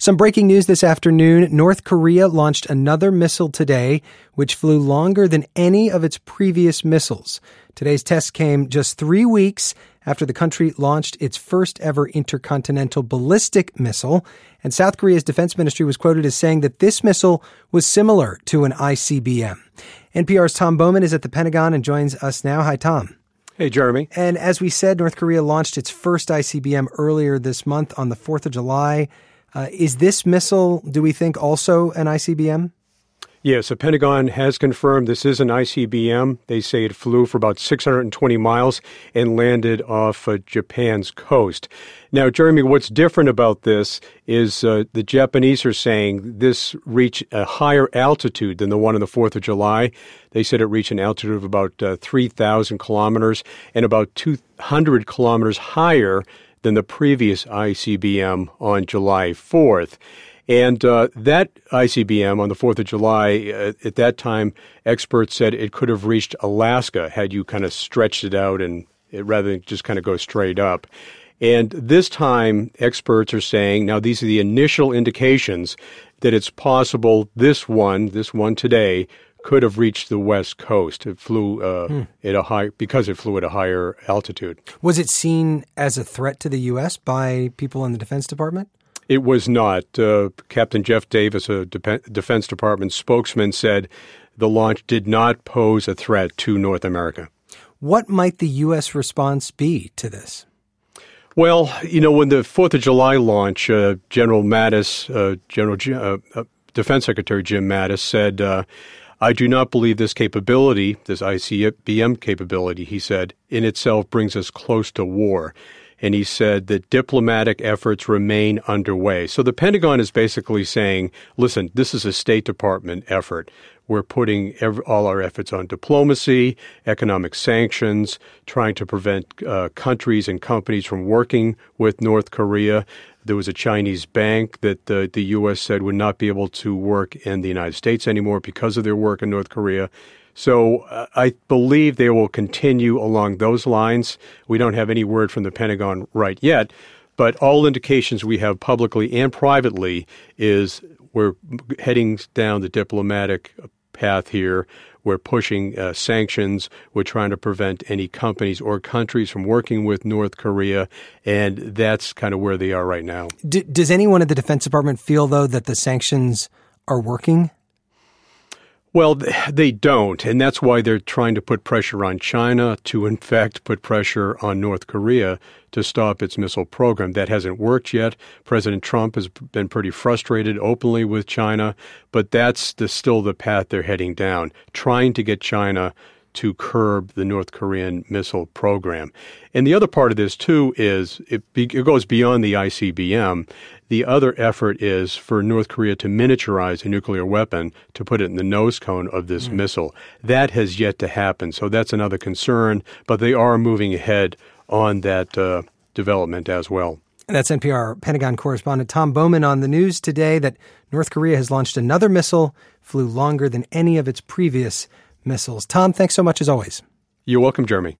Some breaking news this afternoon. North Korea launched another missile today, which flew longer than any of its previous missiles. Today's test came just 3 weeks after the country launched its first ever intercontinental ballistic missile. And South Korea's defense ministry was quoted as saying that this missile was similar to an ICBM. NPR's Tom Bowman is at the Pentagon and joins us now. Hi, Tom. Hey, Jeremy. And as we said, North Korea launched its first ICBM earlier this month on the 4th of July. Is this missile, do we think, also an ICBM? Yes, the Pentagon has confirmed this is an ICBM. They say it flew for about 620 miles and landed off Japan's coast. Now, Jeremy, what's different about this is the Japanese are saying this reached a higher altitude than the one on the 4th of July. They said it reached an altitude of about 3,000 kilometers and about 200 kilometers higher than the previous ICBM on July 4th. And that ICBM on the 4th of July, at that time, experts said it could have reached Alaska had you kind of stretched it out and rather than just kind of go straight up. And this time, experts are saying, now these are the initial indications that it's possible this one today could have reached the West Coast. It flew because it flew at a higher altitude. Was it seen as a threat to the U.S. by people in the Defense Department? It was not. Captain Jeff Davis, a Defense Department spokesman, said the launch did not pose a threat to North America. What might the U.S. response be to this? Well, when the 4th of July launch, General Mattis, Defense Secretary Jim Mattis said, I do not believe this capability, this ICBM capability, he said, in itself brings us close to war. And he said that diplomatic efforts remain underway. So the Pentagon is basically saying, listen, this is a State Department effort. We're putting all our efforts on diplomacy, economic sanctions, trying to prevent countries and companies from working with North Korea. There was a Chinese bank that the U.S. said would not be able to work in the United States anymore because of their work in North Korea. So I believe they will continue along those lines. We don't have any word from the Pentagon right yet, but all indications we have publicly and privately is we're heading down the diplomatic path here. We're pushing sanctions. We're trying to prevent any companies or countries from working with North Korea, and that's kind of where they are right now. Does anyone at the Defense Department feel, though, that the sanctions are working? Well, they don't, and that's why they're trying to put pressure on China to, in fact, put pressure on North Korea to stop its missile program. That hasn't worked yet. President Trump has been pretty frustrated openly with China, but that's still the path they're heading down, trying to get China to curb the North Korean missile program. And the other part of this, too, is it goes beyond the ICBM. The other effort is for North Korea to miniaturize a nuclear weapon to put it in the nose cone of this missile. That has yet to happen, so that's another concern, but they are moving ahead on that development as well. That's NPR Pentagon correspondent Tom Bowman on the news today that North Korea has launched another missile, flew longer than any of its previous missiles. Tom, thanks so much as always. You're welcome, Jeremy.